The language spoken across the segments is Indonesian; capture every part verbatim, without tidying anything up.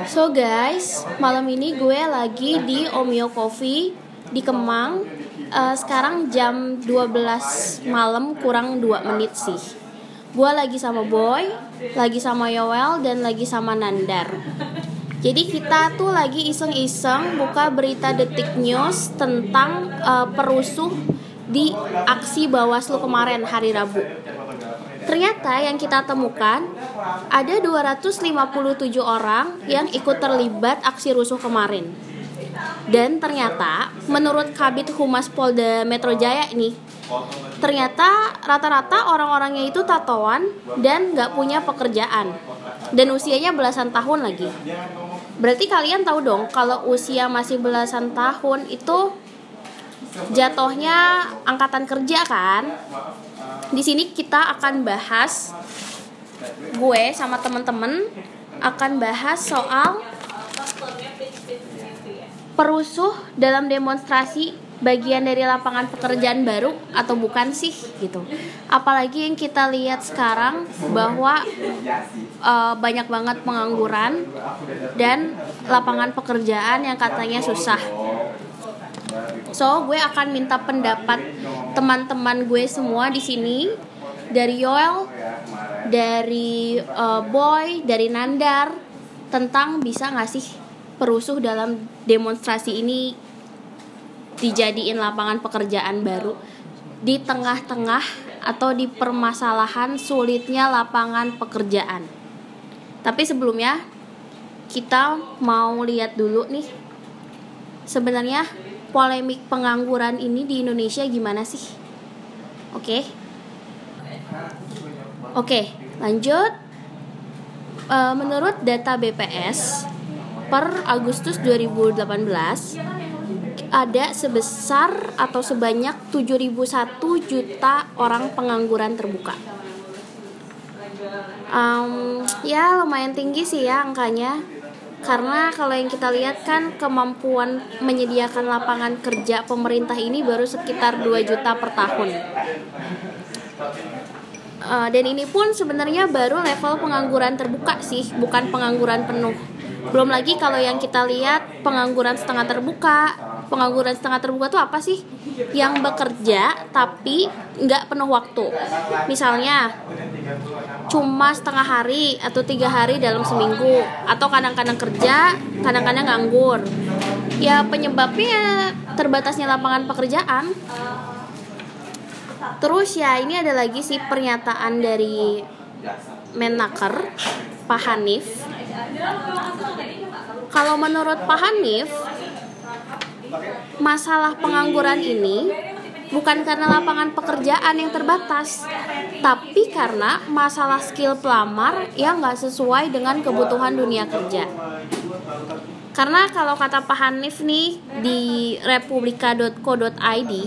So guys, malam ini gue lagi di Omio Coffee di Kemang. uh, Sekarang jam dua belas malam kurang dua menit sih. Gue lagi sama Boy, lagi sama Yoel, dan lagi sama Nandar. Jadi kita tuh lagi iseng-iseng buka berita Detik News tentang uh, perusuh di aksi Bawaslu kemarin hari Rabu. Ternyata yang kita temukan ada dua ratus lima puluh tujuh orang yang ikut terlibat aksi rusuh kemarin. Dan ternyata menurut Kabid Humas Polda Metro Jaya ini, ternyata rata-rata orang-orangnya itu tatoan dan gak punya pekerjaan. Dan usianya belasan tahun lagi. Berarti kalian tahu dong kalau usia masih belasan tahun itu jatuhnya angkatan kerja kan? Di sini kita akan bahas, gue sama teman-teman akan bahas soal perusuh dalam demonstrasi bagian dari lapangan pekerjaan baru atau bukan sih gitu. Apalagi yang kita lihat sekarang bahwa uh, banyak banget pengangguran dan lapangan pekerjaan yang katanya susah. So, gue akan minta pendapat teman-teman gue semua di sini, dari Yoel, dari uh, Boy, dari Nandar, tentang bisa nggak sih perusuh dalam demonstrasi ini dijadiin lapangan pekerjaan baru di tengah-tengah atau di permasalahan sulitnya lapangan pekerjaan. Tapi sebelumnya kita mau lihat dulu nih sebenarnya polemik pengangguran ini di Indonesia gimana sih? Oke. Oke, lanjut. E, menurut data B P S per Agustus dua ribu delapan belas ada sebesar atau sebanyak tujuh ribu satu juta orang pengangguran terbuka. Um, ya lumayan tinggi sih ya angkanya. Karena kalau yang kita lihat kan kemampuan menyediakan lapangan kerja pemerintah ini baru sekitar dua juta per tahun. Uh, dan ini pun sebenarnya baru level pengangguran terbuka sih, bukan pengangguran penuh. Belum lagi kalau yang kita lihat pengangguran setengah terbuka. Pengangguran setengah terbuka itu apa sih? Yang bekerja tapi nggak penuh waktu. Misalnya cuma setengah hari atau tiga hari dalam seminggu, atau kadang-kadang kerja, kadang-kadang nganggur. Ya penyebabnya terbatasnya lapangan pekerjaan. Terus ya ini ada lagi sih pernyataan dari Menaker Pak Hanif. Kalau menurut Pak Hanif, masalah pengangguran ini bukan karena lapangan pekerjaan yang terbatas, tapi karena masalah skill pelamar yang gak sesuai dengan kebutuhan dunia kerja. Karena kalau kata Pak Hanif nih di republika dot co dot i d,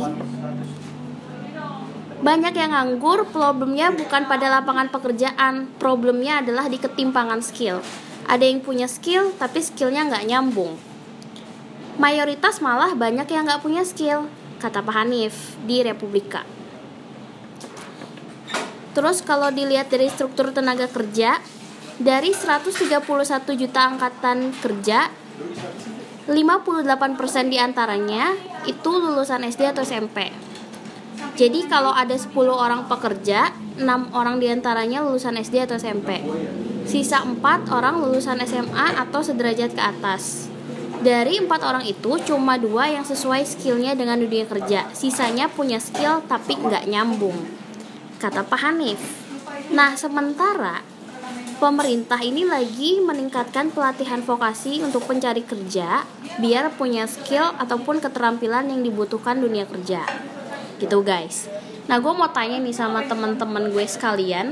banyak yang nganggur problemnya bukan pada lapangan pekerjaan, problemnya adalah di ketimpangan skill. Ada yang punya skill tapi skillnya gak nyambung. Mayoritas malah banyak yang gak punya skill, kata Pak Hanif di Republika. Terus kalau dilihat dari struktur tenaga kerja, dari seratus tiga puluh satu juta angkatan kerja, lima puluh delapan persen diantaranya itu lulusan S D atau S M P. Jadi kalau ada sepuluh orang pekerja, enam orang diantaranya lulusan S D atau S M P. Sisa empat orang lulusan S M A atau sederajat ke atas. Dari empat orang itu cuma dua yang sesuai skillnya dengan dunia kerja. Sisanya punya skill tapi nggak nyambung, kata Pak Hanif. Nah sementara pemerintah ini lagi meningkatkan pelatihan vokasi untuk pencari kerja biar punya skill ataupun keterampilan yang dibutuhkan dunia kerja. Gitu guys. Nah gue mau tanya nih sama teman-teman gue sekalian.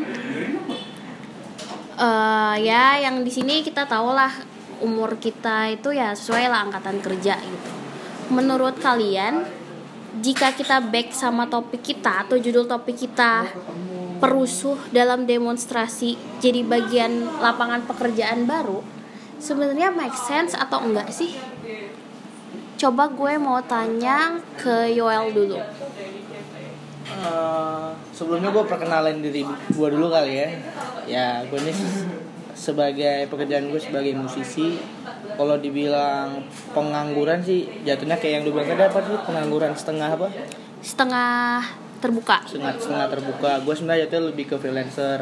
Uh, ya yang di sini kita tahu lah umur kita itu ya sesuai lah angkatan kerja gitu. Menurut kalian, jika kita back sama topik kita atau judul topik kita, perusuh dalam demonstrasi jadi bagian lapangan pekerjaan baru, sebenarnya make sense atau enggak sih? Coba gue mau tanya ke Yoel dulu. Uh, sebelumnya gue perkenalin diri gue dulu kali ya. Ya gue nih sebagai pekerjaan gue sebagai musisi, kalau dibilang pengangguran sih jatuhnya kayak yang lu bilang tadi, apa sih pengangguran setengah apa? Setengah terbuka. Setengah setengah terbuka. Gue sebenarnya jatuhnya lebih ke freelancer.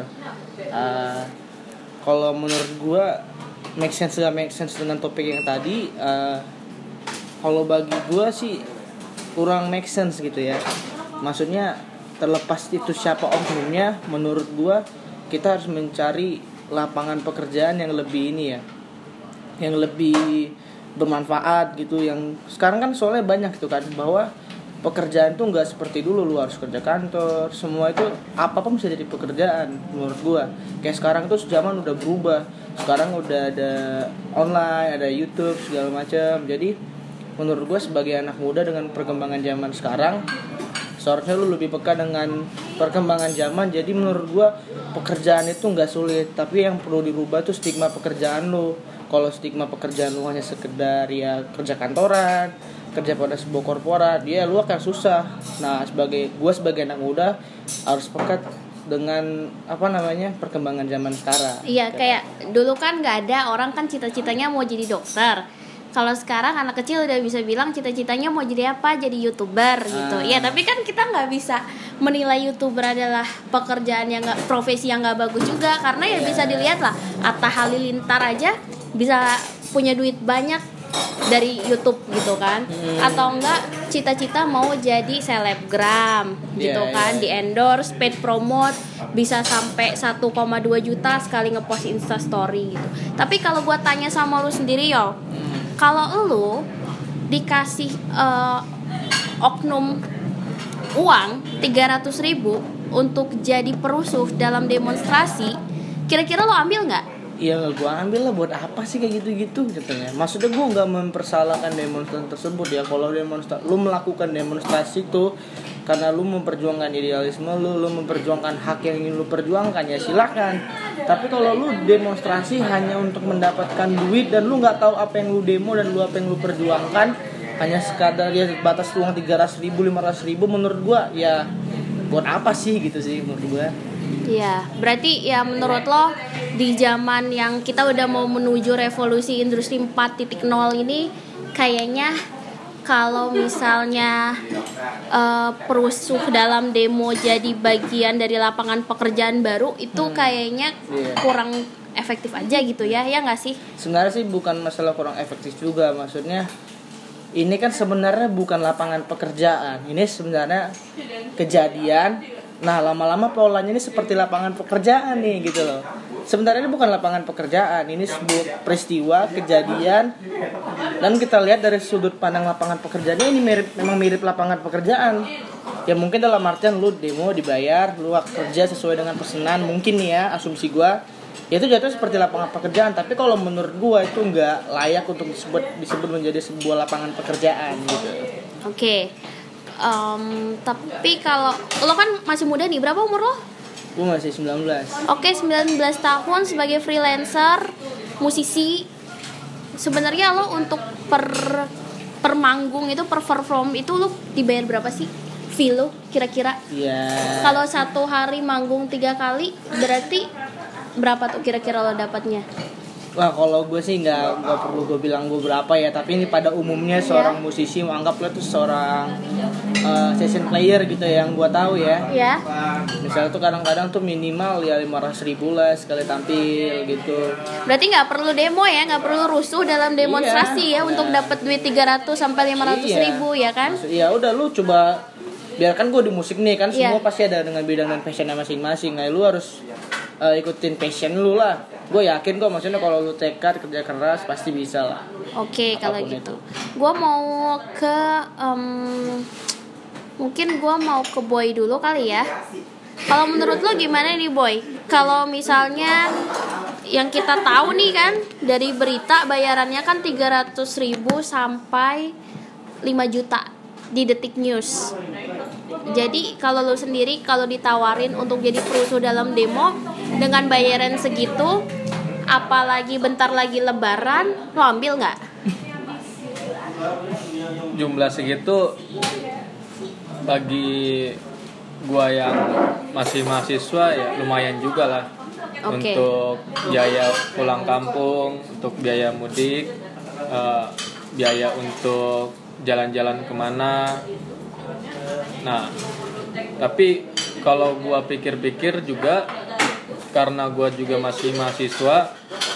Uh, kalau menurut gue make sense gak make sense dengan topik yang tadi. Uh, kalau bagi gue sih kurang make sense gitu ya. Maksudnya terlepas itu siapa oknumnya, menurut gue kita harus mencari lapangan pekerjaan yang lebih ini ya, yang lebih bermanfaat gitu. Yang sekarang kan soalnya banyak gitu kan, bahwa pekerjaan tuh nggak seperti dulu lu harus kerja kantor, semua itu apapun bisa jadi pekerjaan menurut gue. Kayak sekarang tuh zaman udah berubah, sekarang udah ada online, ada YouTube segala macam. Jadi menurut gue sebagai anak muda dengan perkembangan zaman sekarang, seharusnya lu lebih peka dengan perkembangan zaman. Jadi menurut gue pekerjaan itu nggak sulit, tapi yang perlu dirubah tuh stigma pekerjaan lu. Kalau stigma pekerjaan lu hanya sekedar ya kerja kantoran, kerja pada sebuah korporat, ya lu akan susah. Nah sebagai gue sebagai anak muda harus peka dengan apa namanya perkembangan zaman sekarang. Iya, kayak dulu kan nggak ada orang kan cita-citanya mau jadi dokter. Kalau sekarang anak kecil udah bisa bilang cita-citanya mau jadi apa, jadi YouTuber gitu. Ah. Ya tapi kan kita nggak bisa menilai YouTuber adalah pekerjaan yang nggak, profesi yang nggak bagus juga, karena ya yeah. bisa dilihat lah Atta Halilintar aja bisa punya duit banyak dari YouTube gitu kan. Hmm. Atau enggak cita-cita mau jadi selebgram gitu yeah, kan, yeah. di endorse, paid promote bisa sampai satu koma dua juta sekali ngepost Insta story gitu. Tapi kalau gua tanya sama lu sendiri yo, kalau lu dikasih uh, oknum uang tiga ratus ribu untuk jadi perusuh dalam demonstrasi, kira-kira lu ambil nggak? Iya gue ambil lah, buat apa sih kayak gitu-gitu katanya. Maksudnya gue nggak mempersalahkan demonstrasi tersebut ya. Kalau demonstrasi, lu melakukan demonstrasi itu karena lu memperjuangkan idealisme lu, lu memperjuangkan hak yang ingin lu perjuangkan, ya silakan. Tapi kalau lu demonstrasi hanya untuk mendapatkan duit dan lu nggak tahu apa yang lu demo dan lu apa yang lu perjuangkan, hanya sekadar ya batas uang tiga ratus ribu, lima ratus ribu, menurut gue ya buat apa sih gitu sih menurut gue. Iya, berarti ya menurut lo di zaman yang kita udah mau menuju revolusi industri empat titik nol ini, kayaknya kalau misalnya uh, perusuh dalam demo jadi bagian dari lapangan pekerjaan baru, itu kayaknya kurang efektif aja gitu ya, ya nggak sih? Sebenarnya sih bukan masalah kurang efektif juga, maksudnya ini kan sebenarnya bukan lapangan pekerjaan, ini sebenarnya kejadian. Nah lama-lama polanya ini seperti lapangan pekerjaan nih gitu loh. Sebenarnya ini bukan lapangan pekerjaan, ini sebuah peristiwa, kejadian. Dan kita lihat dari sudut pandang lapangan pekerjaannya, ini mirip, memang mirip lapangan pekerjaan. Ya mungkin dalam artian lu demo dibayar, lu kerja sesuai dengan pesanan, mungkin nih ya asumsi gua. Ya itu jatuh seperti lapangan pekerjaan, tapi kalau menurut gua itu nggak layak untuk disebut disebut menjadi sebuah lapangan pekerjaan gitu. Oke. Okay. Um, tapi kalau lo kan masih muda nih, berapa umur lo? Gue masih sembilan belas. Oke, sembilan belas tahun sebagai freelancer, musisi. Sebenarnya lo untuk per per manggung itu, per perform itu lo dibayar berapa sih? Fee lo kira-kira? Iya. Yeah. Kalau satu hari manggung tiga kali, berarti berapa tuh kira-kira lo dapatnya? Wah kalau gue sih nggak nggak perlu gue bilang gue berapa ya, tapi ini pada umumnya seorang yeah. musisi menganggaplah tuh seorang uh, session player gitu ya, yang gue tahu ya. Yeah. Misalnya tuh kadang-kadang tuh minimal ya lima ratus ribu lah sekali tampil gitu. Berarti nggak perlu demo ya, nggak perlu rusuh dalam demonstrasi yeah. ya yeah. untuk dapat duit tiga ratus sampai lima ratus ribu ya kan? Iya udah lu coba, biarkan gue di musik nih kan semua yeah. pasti ada dengan bidang dan passionnya masing-masing. Nah lu harus uh, ikutin passion lu lah. Gue yakin kok, maksudnya kalau lu tekad kerja keras pasti bisa lah. Oke, kalau gitu. Gue mau ke um, mungkin gue mau ke Boy dulu kali ya. Kalau menurut lo gimana nih Boy? Kalau misalnya yang kita tahu nih kan dari berita bayarannya kan tiga ratus ribu sampai lima juta di Detik News. Jadi kalau lo sendiri kalau ditawarin untuk jadi perusuh dalam demo dengan bayaran segitu, apalagi bentar lagi lebaran, lo ambil nggak? Jumlah segitu bagi gua yang masih mahasiswa ya lumayan juga lah. Oke. Untuk biaya pulang kampung, untuk biaya mudik, uh, biaya untuk jalan-jalan kemana. Nah, tapi kalau gua pikir-pikir juga, karena gua juga masih mahasiswa,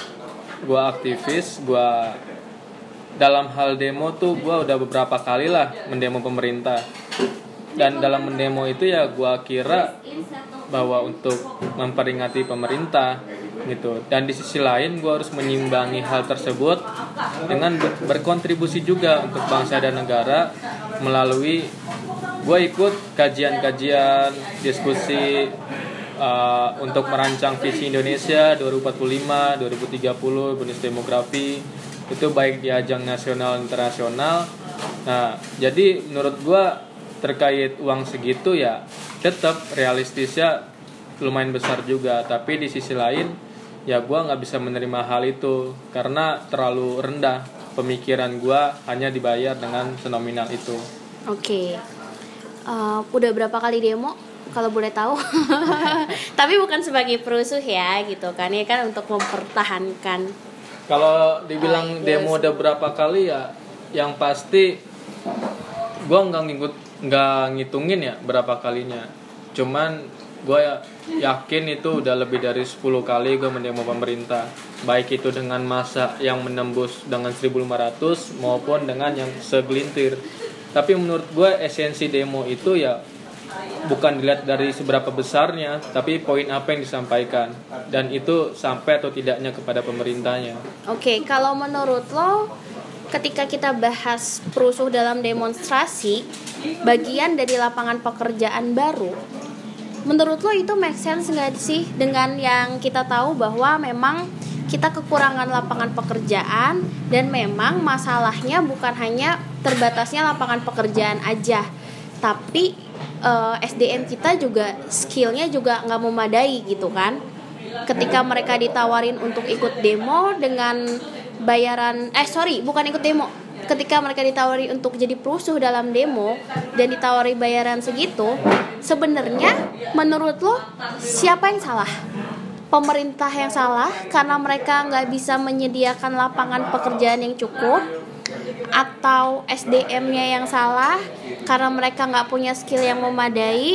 gua aktivis, gua dalam hal demo tuh gua udah beberapa kali lah mendemo pemerintah. Dan dalam mendemo itu ya gua kira bahwa untuk memperingati pemerintah gitu. Dan di sisi lain gue harus menyimbangi hal tersebut dengan ber- berkontribusi juga untuk bangsa dan negara melalui gue ikut kajian-kajian, diskusi uh, untuk merancang visi Indonesia dua ribu empat puluh lima, dua ribu tiga puluh, bonus demografi itu baik di ajang nasional internasional. Nah, jadi menurut gue terkait uang segitu ya tetap realistisnya lumayan besar juga, tapi di sisi lain ya gue nggak bisa menerima hal itu karena terlalu rendah pemikiran gue hanya dibayar dengan senominal itu. Oke, uh, udah berapa kali demo kalau boleh tahu? Tapi bukan sebagai perusuh ya gitu kan, ya kan untuk mempertahankan. Kalau dibilang demo udah berapa kali ya, yang pasti gue nggak ngikut nggak ngitungin ya berapa kalinya. Cuman gue yakin itu udah lebih dari sepuluh kali gue mendemo pemerintah, baik itu dengan massa yang menembus dengan seribu lima ratus maupun dengan yang segelintir. Tapi menurut gue esensi demo itu ya bukan dilihat dari seberapa besarnya, tapi poin apa yang disampaikan dan itu sampai atau tidaknya kepada pemerintahnya. Oke, kalau menurut lo ketika kita bahas perusuh dalam demonstrasi bagian dari lapangan pekerjaan baru, menurut lo itu make sense nggak sih dengan yang kita tahu bahwa memang kita kekurangan lapangan pekerjaan dan memang masalahnya bukan hanya terbatasnya lapangan pekerjaan aja, tapi uh, S D M kita juga skillnya juga nggak memadai gitu kan. Ketika mereka ditawarin untuk ikut demo dengan bayaran eh sorry bukan ikut demo ketika mereka ditawari untuk jadi perusuh dalam demo dan ditawari bayaran segitu, sebenarnya menurut lo siapa yang salah? Pemerintah yang salah karena mereka nggak bisa menyediakan lapangan pekerjaan yang cukup, atau S D M-nya yang salah karena mereka nggak punya skill yang memadai,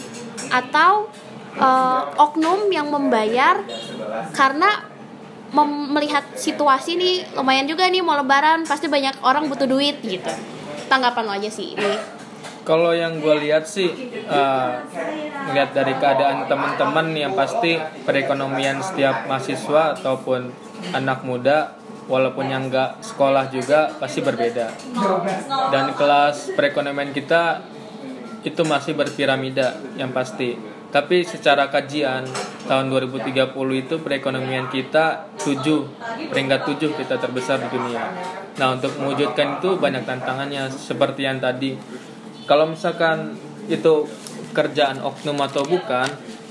atau uh, oknum yang membayar karena Mem- melihat situasi nih lumayan juga nih mau lebaran pasti banyak orang butuh duit gitu. Tanggapan lo aja sih ini. Kalau yang gue lihat sih uh, melihat dari keadaan teman-teman yang pasti perekonomian setiap mahasiswa ataupun anak muda walaupun yang nggak sekolah juga pasti berbeda, dan kelas perekonomian kita itu masih berpiramida yang pasti. Tapi secara kajian tahun dua ribu tiga puluh itu perekonomian kita tujuh, peringkat tujuh kita terbesar di dunia. Nah, untuk mewujudkan itu banyak tantangannya seperti yang tadi. Kalau misalkan itu kerjaan oknum atau bukan,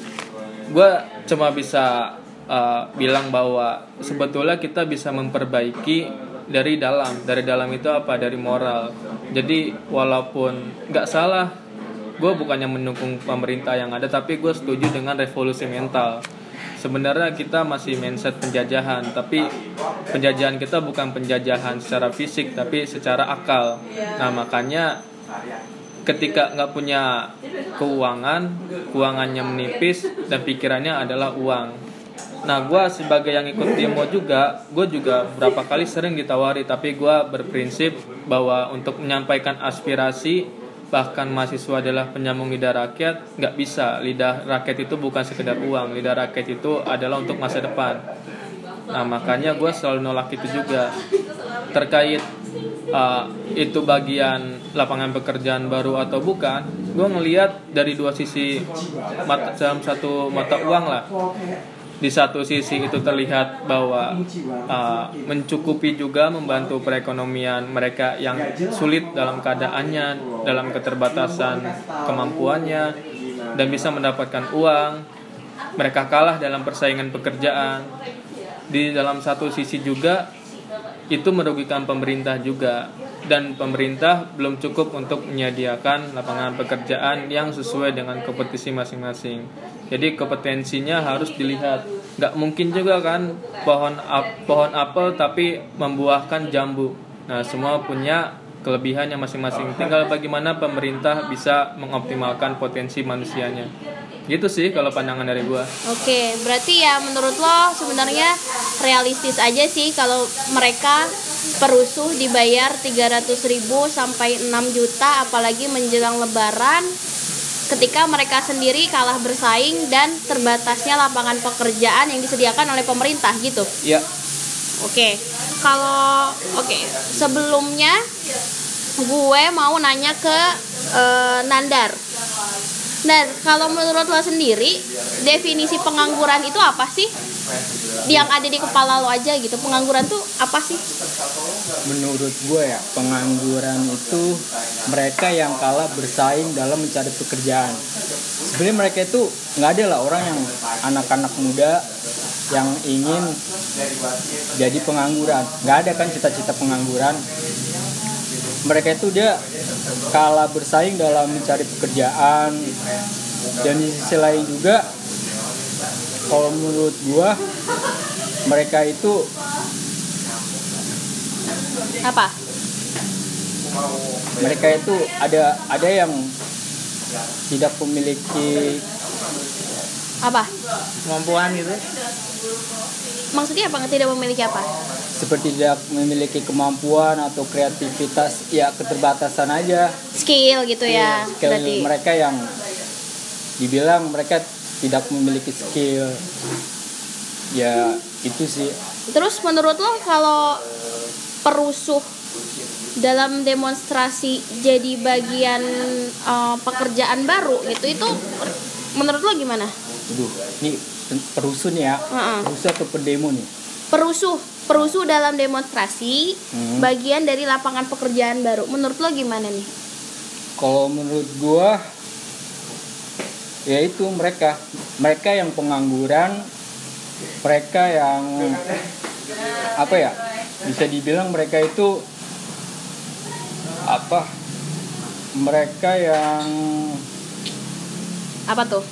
gue cuma bisa uh, bilang bahwa sebetulnya kita bisa memperbaiki dari dalam. Dari dalam itu apa? Dari moral. Jadi walaupun nggak salah, gue bukannya mendukung pemerintah yang ada, tapi gue setuju dengan revolusi mental. Sebenarnya kita masih mindset penjajahan, tapi penjajahan kita bukan penjajahan secara fisik, tapi secara akal. Nah, makanya ketika nggak punya keuangan, keuangannya menipis dan pikirannya adalah uang. Nah, gue sebagai yang ikut demo juga, gue juga berapa kali sering ditawari, tapi gue berprinsip bahwa untuk menyampaikan aspirasi, bahkan mahasiswa adalah penyambung lidah rakyat, nggak bisa. Lidah rakyat itu bukan sekedar uang, lidah rakyat itu adalah untuk masa depan. Nah, makanya gue selalu nolak itu juga. Terkait uh, itu bagian lapangan pekerjaan baru atau bukan, gue ngelihat dari dua sisi mata, dalam satu mata uang lah. Di satu sisi itu terlihat bahwa uh, mencukupi juga membantu perekonomian mereka yang sulit dalam keadaannya, dalam keterbatasan kemampuannya, dan bisa mendapatkan uang. Mereka kalah dalam persaingan pekerjaan. Di dalam satu sisi juga itu merugikan pemerintah juga, dan pemerintah belum cukup untuk menyediakan lapangan pekerjaan yang sesuai dengan kompetisi masing-masing. Jadi kompetensinya harus dilihat. nggak mungkin juga kan pohon ap, pohon apel tapi membuahkan jambu. Nah, semua punya kelebihannya masing-masing. Tinggal bagaimana pemerintah bisa mengoptimalkan potensi manusianya. Gitu sih kalau pandangan dari gua. Oke, berarti ya menurut lo sebenarnya realistis aja sih kalau mereka perusuh dibayar tiga ratus ribu sampai enam juta, apalagi menjelang lebaran, ketika mereka sendiri kalah bersaing dan terbatasnya lapangan pekerjaan yang disediakan oleh pemerintah gitu. Iya. Oke, kalau oke sebelumnya gue mau nanya ke uh, Nandar. Nah, kalau menurut lo sendiri definisi pengangguran itu apa sih? Yang ada di kepala lo aja gitu. Pengangguran tuh apa sih? Menurut gue ya, pengangguran itu mereka yang kalah bersaing dalam mencari pekerjaan. Sebenarnya mereka itu nggak ada lah orang yang anak-anak muda yang ingin jadi pengangguran. Nggak ada kan cita-cita pengangguran. Mereka itu dia kalah bersaing dalam mencari pekerjaan. Dan di sisi lain juga, kalau menurut gua, mereka itu apa? Mereka itu ada ada yang tidak memiliki apa? Kemampuan gitu. Maksudnya apa? Tidak memiliki apa? Seperti tidak memiliki kemampuan atau kreativitas, ya keterbatasan aja. Skill gitu ya. Skill Berarti mereka yang dibilang mereka tidak memiliki skill. Ya itu sih. Terus menurut lo kalau perusuh dalam demonstrasi jadi bagian uh, pekerjaan baru gitu, itu menurut lo gimana? Aduh, ini perusuh nih ya. Uh-uh. Perusuh atau pendemo nih? Perusuh, perusuh dalam demonstrasi Hmm. bagian dari lapangan pekerjaan baru. Menurut lo gimana nih? Kalau menurut gua, ya itu mereka, mereka yang pengangguran, mereka yang apa ya? Bisa dibilang mereka itu apa? Mereka yang Apa tuh?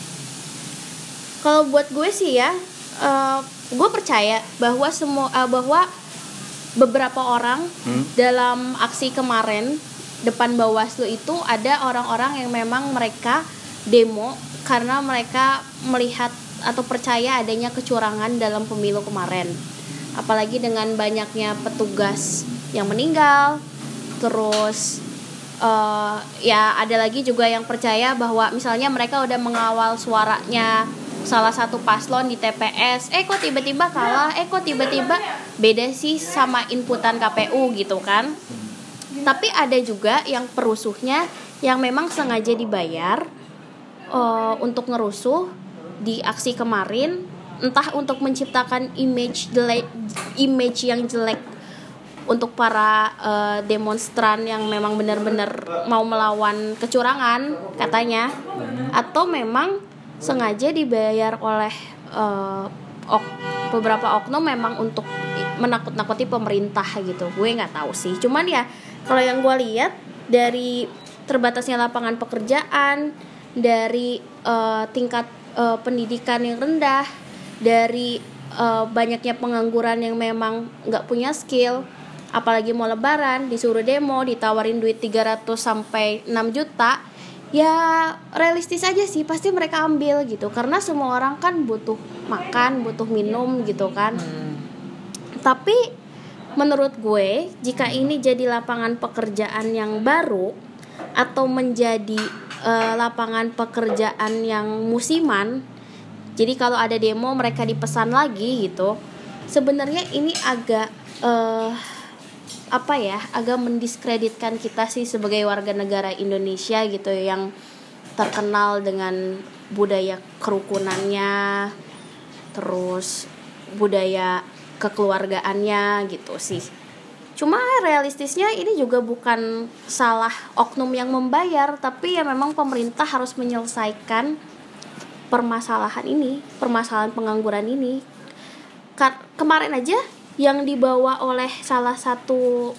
Kalau buat gue sih ya, uh, gue percaya bahwa semua uh, bahwa beberapa orang Hmm? dalam aksi kemarin depan Bawaslu itu ada orang-orang yang memang mereka demo karena mereka melihat atau percaya adanya kecurangan dalam pemilu kemarin. Apalagi dengan banyaknya petugas yang meninggal, terus uh, ya ada lagi juga yang percaya bahwa misalnya mereka udah mengawal suaranya salah satu paslon di T P S, eh kok tiba-tiba kalah, eh kok tiba-tiba beda sih sama inputan K P U gitu kan. Tapi ada juga yang perusuhnya yang memang sengaja dibayar uh, untuk ngerusuh di aksi kemarin, entah untuk menciptakan image jelek, image yang jelek untuk para uh, demonstran yang memang benar-benar mau melawan kecurangan katanya, atau memang sengaja dibayar oleh uh, ok, beberapa oknum memang untuk menakut-nakuti pemerintah gitu. Gue nggak tahu sih. Cuman ya kalau yang gue lihat dari terbatasnya lapangan pekerjaan, dari uh, tingkat uh, pendidikan yang rendah, dari uh, banyaknya pengangguran yang memang nggak punya skill, apalagi mau lebaran disuruh demo ditawarin duit tiga ratus sampai enam juta. Ya realistis aja sih, pasti mereka ambil gitu, karena semua orang kan butuh makan, butuh minum gitu kan. hmm. Tapi menurut gue, jika ini jadi lapangan pekerjaan yang baru atau menjadi uh, lapangan pekerjaan yang musiman, jadi kalau ada demo mereka dipesan lagi gitu, sebenarnya ini agak uh, apa ya, agak mendiskreditkan kita sih sebagai warga negara Indonesia gitu, yang terkenal dengan budaya kerukunannya, terus budaya kekeluargaannya gitu sih. Cuma realistisnya ini juga bukan salah oknum yang membayar, tapi ya memang pemerintah harus menyelesaikan permasalahan ini, permasalahan pengangguran ini. Kemarin aja yang dibawa oleh salah satu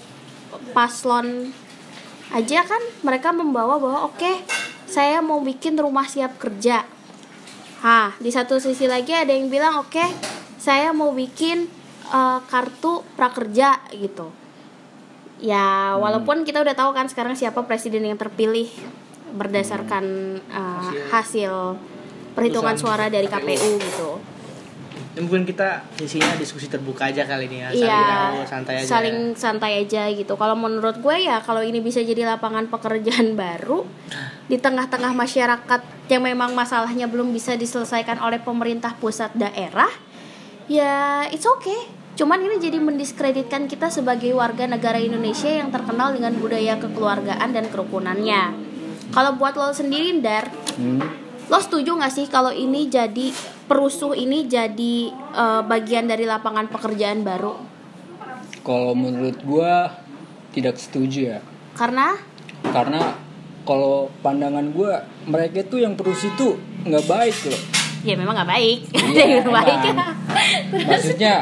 paslon aja kan, mereka membawa bahwa oke, okay, saya mau bikin rumah siap kerja. Hah, di satu sisi lagi ada yang bilang oke, okay, saya mau bikin uh, kartu prakerja gitu. Ya, walaupun kita udah tahu kan sekarang siapa presiden yang terpilih berdasarkan uh, hasil perhitungan suara dari K P U gitu. Ya, mungkin kita isinya diskusi terbuka aja kali ini ya. Saling Iya, tahu, santai aja. Saling santai aja gitu. Kalau menurut gue ya kalau ini bisa jadi lapangan pekerjaan baru di tengah-tengah masyarakat yang memang masalahnya belum bisa diselesaikan oleh pemerintah pusat daerah, ya it's okay. Cuman ini jadi mendiskreditkan kita sebagai warga negara Indonesia yang terkenal dengan budaya kekeluargaan dan kerukunannya. Kalau buat lo sendiri, Dar, hmm. lo setuju gak sih kalau ini jadi perusuh ini jadi uh, bagian dari lapangan pekerjaan baru? Kalau menurut gue tidak setuju ya. Karena? Karena kalau pandangan gue mereka tuh yang perusuh itu nggak baik loh. Ya memang nggak baik. Iya, nggak baik ya. Maksudnya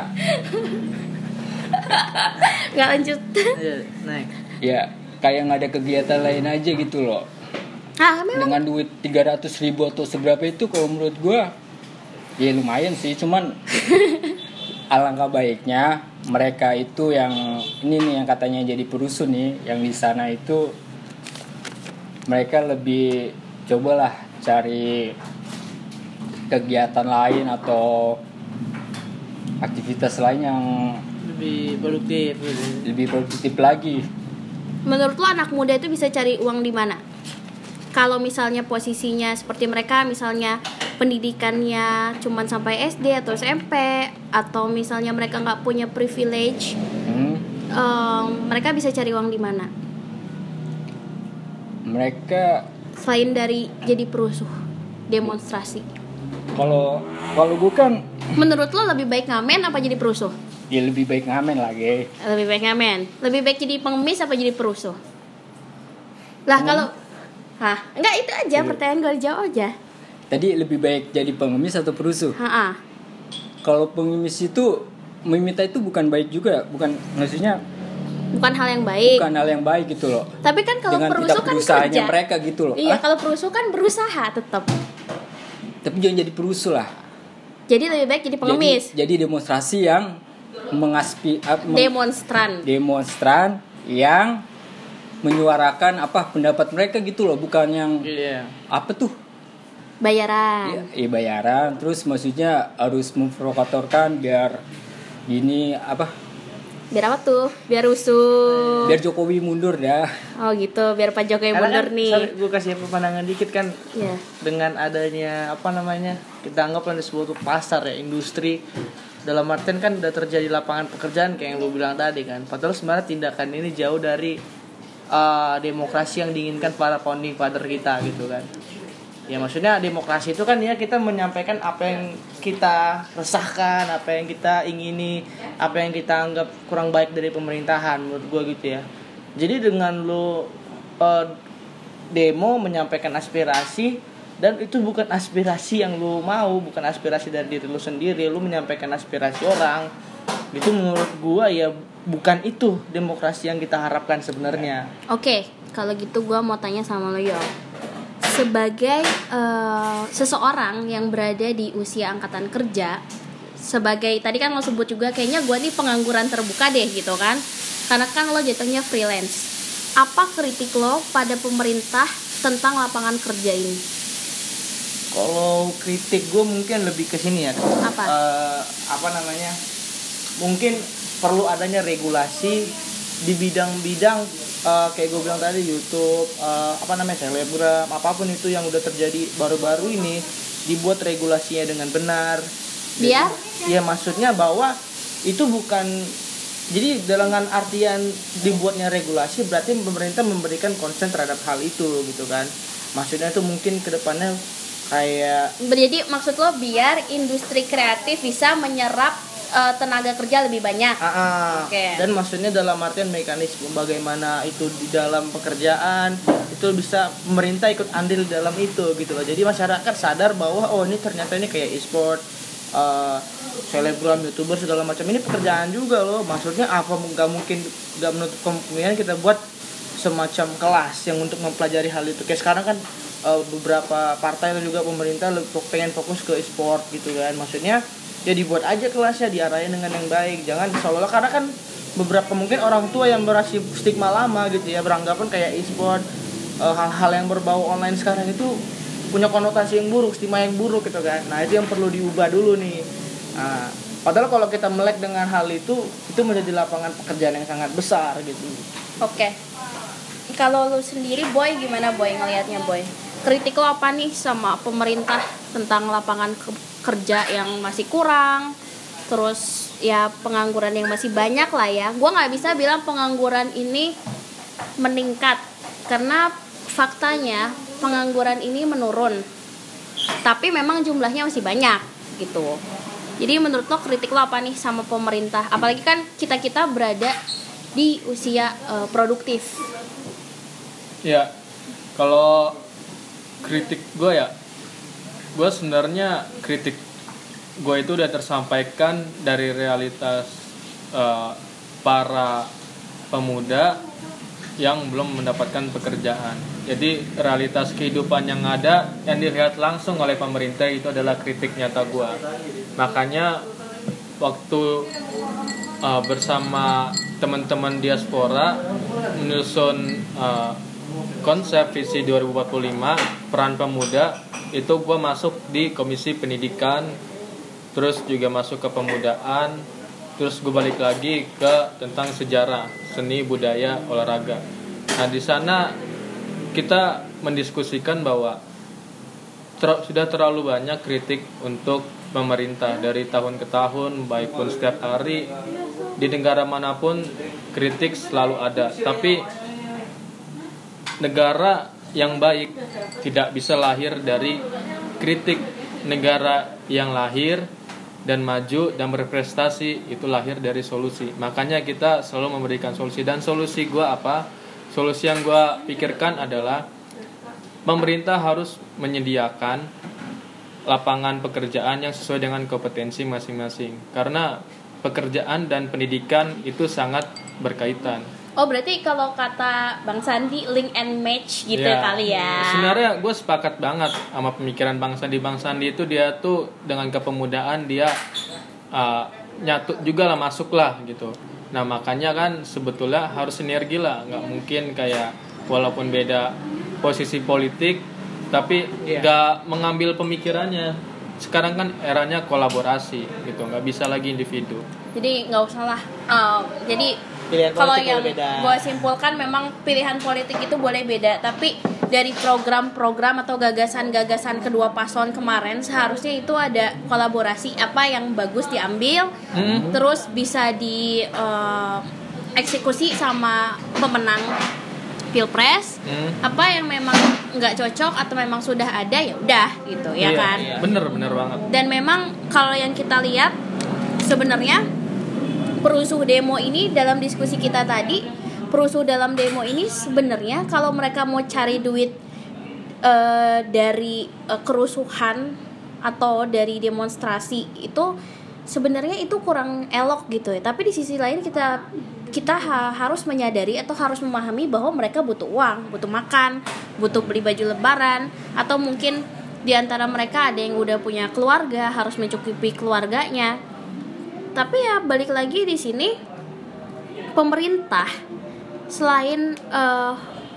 nggak lanjut. Naik. Ya kayak nggak ada kegiatan lain aja gitu loh. Ah, memang. Dengan duit tiga ratus ribu atau seberapa itu kalau menurut gue ya lumayan sih. Cuman alangkah baiknya mereka itu yang ini nih yang katanya jadi perusuh nih yang di sana itu mereka lebih cobalah cari kegiatan lain atau aktivitas lain yang lebih produktif gitu. Lebih produktif lagi. Menurut lo anak muda itu bisa cari uang di mana? Kalau misalnya posisinya seperti mereka, misalnya pendidikannya cuman sampai S D atau S M P, atau misalnya mereka nggak punya privilege, hmm. um, mereka bisa cari uang di mana? Mereka selain dari jadi perusuh, demonstrasi. Kalau kalau bukan, menurut lo lebih baik ngamen apa jadi perusuh? Ya lebih baik ngamen lagi. Lebih baik ngamen. Lebih baik jadi pengemis apa jadi perusuh? Lah hmm. kalau, hah, enggak itu aja ya. Pertanyaan gue jawab aja. Tadi lebih baik jadi pengemis atau perusuh? Ha-ha. Kalau pengemis itu meminta itu bukan baik juga, bukan maksudnya. Bukan hal yang baik. Bukan hal yang baik gitu loh. Tapi kan kalau perusuh kan kerja. Mereka gitu loh. Iya, kalau perusuh kan berusaha tetap. Tapi jangan jadi perusuh lah. Jadi lebih baik jadi pengemis. Jadi, jadi demonstrasi yang mengaspi uh, demonstran. Demonstran yang menyuarakan apa pendapat mereka gitu loh, bukan yang yeah. apa tuh? Bayaran. Iya, ya, bayaran. Terus maksudnya harus memprovokatorkan biar gini apa? Biar apa tuh? Biar rusuh. Biar Jokowi mundur dah. Oh gitu, biar Pak Jokowi karena mundur kan, nih. Gue kasih pandangan dikit kan. Yeah. Dengan adanya apa namanya? Kita anggap ada sebuah pasar ya, industri. Dalam artian kan udah terjadi lapangan pekerjaan kayak yang lu bilang tadi kan. Padahal sebenarnya tindakan ini jauh dari uh, demokrasi yang diinginkan para founding father kita gitu kan. Ya maksudnya demokrasi itu kan ya kita menyampaikan apa yang kita resahkan, apa yang kita ingini, apa yang kita anggap kurang baik dari pemerintahan menurut gue gitu ya. Jadi dengan lo uh, demo menyampaikan aspirasi dan itu bukan aspirasi yang lo mau, bukan aspirasi dari diri lo sendiri, lo menyampaikan aspirasi orang. Itu menurut gue ya bukan itu demokrasi yang kita harapkan sebenarnya. Oke, kalau gitu gue mau tanya sama lo yo. Sebagai uh, seseorang yang berada di usia angkatan kerja, sebagai tadi kan lo sebut juga kayaknya gue nih pengangguran terbuka deh gitu kan, karena kan lo jatuhnya freelance. Apa kritik lo pada pemerintah tentang lapangan kerja ini? Kalau kritik gue mungkin lebih ke sini ya. Apa? Uh, apa namanya? Mungkin perlu adanya regulasi di bidang-bidang Uh, kayak gue bilang tadi YouTube, uh, apa namanya selebgram, apapun itu yang udah terjadi baru-baru ini dibuat regulasinya dengan benar. Biar? Ya maksudnya bahwa itu bukan, jadi dengan artian dibuatnya regulasi berarti pemerintah memberikan konsen terhadap hal itu gitu kan. Maksudnya itu mungkin kedepannya kayak. Jadi maksud lo biar industri kreatif bisa menyerap Uh, tenaga kerja lebih banyak. Uh-uh. Okay. Dan maksudnya dalam artian mekanisme bagaimana itu di dalam pekerjaan itu bisa pemerintah ikut andil dalam itu gitu loh. Jadi masyarakat sadar bahwa oh ini ternyata ini kayak e-sport, uh, selebgram, youtuber segala macam ini pekerjaan juga loh. Maksudnya apa nggak mungkin nggak menutup kemungkinan kita buat semacam kelas yang untuk mempelajari hal itu. Kayak sekarang kan uh, beberapa partai atau juga pemerintah pengen fokus ke e-sport gitu kan. Maksudnya ya dibuat aja kelasnya, diarahin dengan yang baik, jangan seolah-olah, karena kan beberapa mungkin orang tua yang berasi stigma lama gitu ya, beranggapan kayak e-sport, uh, hal-hal yang berbau online sekarang itu punya konotasi yang buruk, stigma yang buruk gitu kan. Nah itu yang perlu diubah dulu nih. Nah, padahal kalau kita melek dengan hal itu, itu menjadi lapangan pekerjaan yang sangat besar gitu. Oke. Kalau lu sendiri Boy, gimana Boy ngelihatnya Boy? Kritik lo apa nih sama pemerintah tentang lapangan ke- kerja yang masih kurang, terus ya pengangguran yang masih banyak lah ya. Gue nggak bisa bilang pengangguran ini meningkat, karena faktanya pengangguran ini menurun, tapi memang jumlahnya masih banyak gitu. Jadi menurut lo kritik lo apa nih sama pemerintah? Apalagi kan kita-kita berada di usia uh, produktif. Ya, kalau kritik gue ya, gue sebenarnya kritik gue itu udah tersampaikan dari realitas uh, para pemuda yang belum mendapatkan pekerjaan. Jadi realitas kehidupan yang ada yang dilihat langsung oleh pemerintah itu adalah kritik nyata gue. Makanya waktu uh, bersama teman-teman diaspora menyusun uh, konsep visi dua ribu empat puluh lima peran pemuda, itu gue masuk di komisi pendidikan, terus juga masuk ke pemudaan, terus gue balik lagi ke tentang sejarah, seni, budaya, olahraga. Nah di sana kita mendiskusikan bahwa ter- sudah terlalu banyak kritik untuk pemerintah dari tahun ke tahun, baik pun setiap hari di negara manapun kritik selalu ada. Tapi negara yang baik tidak bisa lahir dari kritik. Negara yang lahir dan maju dan berprestasi itu lahir dari solusi. Makanya kita selalu memberikan solusi. Dan solusi gue apa? Solusi yang gue pikirkan adalah pemerintah harus menyediakan lapangan pekerjaan yang sesuai dengan kompetensi masing-masing. Karena pekerjaan dan pendidikan itu sangat berkaitan. Oh berarti kalau kata Bang Sandi link and match gitu Ya, kali ya. sebenarnya gue sepakat banget sama pemikiran Bang Sandi. Bang Sandi itu dia tuh dengan kepemudaan dia uh, nyatu juga lah, masuk lah gitu. Nah makanya kan sebetulnya harus sinergi lah. Gak mungkin kayak walaupun beda posisi politik tapi yeah. gak mengambil pemikirannya. Sekarang kan eranya kolaborasi gitu, gak bisa lagi individu. Jadi nggak usah lah. Uh, jadi Pilihan kalau politik yang boleh beda. gue simpulkan memang pilihan politik itu boleh beda, tapi dari program-program atau gagasan-gagasan kedua paslon kemarin seharusnya itu ada kolaborasi, apa yang bagus diambil, mm-hmm. terus bisa di uh, eksekusi sama pemenang pilpres. Mm. Apa yang memang nggak cocok atau memang sudah ada ya udah gitu ya, iya, kan. Iya. Bener bener banget. Dan memang kalau yang kita lihat sebenarnya perusuh demo ini dalam diskusi kita tadi, perusuh dalam demo ini sebenarnya kalau mereka mau cari duit uh, dari uh, kerusuhan atau dari demonstrasi itu sebenarnya itu kurang elok gitu ya. Tapi di sisi lain kita kita ha- harus menyadari atau harus memahami bahwa mereka butuh uang, butuh makan, butuh beli baju lebaran, atau mungkin di antara mereka ada yang udah punya keluarga, harus mencukupi keluarganya. Tapi ya balik lagi di sini pemerintah selain uh,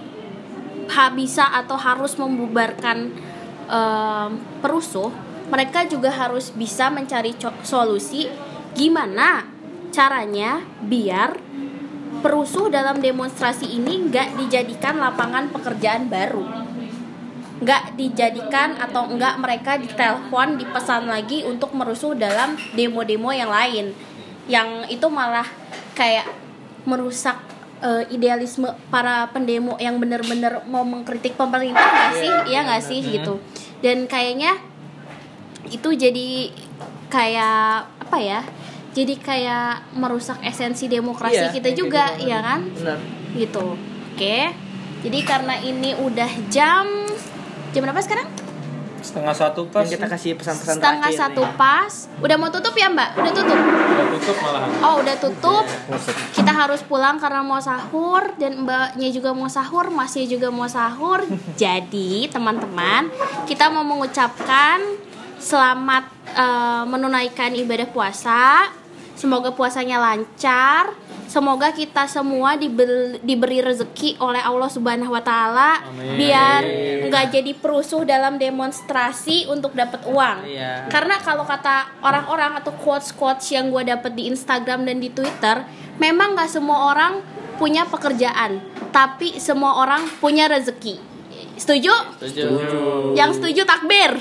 bisa atau harus membubarkan uh, perusuh, mereka juga harus bisa mencari co- solusi gimana caranya biar perusuh dalam demonstrasi ini nggak dijadikan lapangan pekerjaan baru, nggak dijadikan atau nggak mereka ditelepon, dipesan lagi untuk merusuh dalam demo-demo yang lain, yang itu malah kayak merusak uh, idealisme para pendemo yang benar-benar mau mengkritik pemerintah nggak sih, iya nggak sih gitu. Dan kayaknya itu jadi kayak apa ya? Jadi kayak merusak esensi demokrasi iya, kita juga, ya kan? Benar. Gitu. Oke. Jadi karena ini udah jam Jam berapa sekarang? Setengah satu pas. Yang kita kasih pesan-pesan Setengah terakhir satu nih. pas. Udah mau tutup ya Mbak? Udah tutup? Udah tutup malahan. Oh udah tutup. Kita harus pulang karena mau sahur. Dan mbaknya juga mau sahur, masnya juga mau sahur. Jadi teman-teman, kita mau mengucapkan selamat uh, menunaikan ibadah puasa. Semoga puasanya lancar. Semoga kita semua diberi, diberi rezeki oleh Allah Subhanahu wa taala biar nggak jadi perusuh dalam demonstrasi untuk dapat uang. Iya. Karena kalau kata orang-orang atau quotes-quotes yang gue dapat di Instagram dan di Twitter, memang nggak semua orang punya pekerjaan, tapi semua orang punya rezeki. Setuju? Setuju. Yang setuju takbir.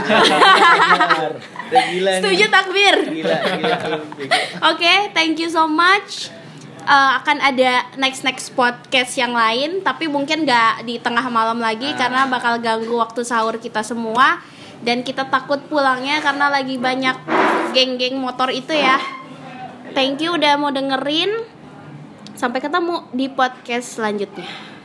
Udah gila nih. Setuju takbir. Gila, gila. Oke, thank you so much. Uh, akan ada next next podcast yang lain, tapi mungkin nggak di tengah malam lagi Ah. karena bakal ganggu waktu sahur kita semua dan kita takut pulangnya karena lagi banyak geng-geng motor itu ya. Thank you udah mau dengerin. Sampai ketemu di podcast selanjutnya.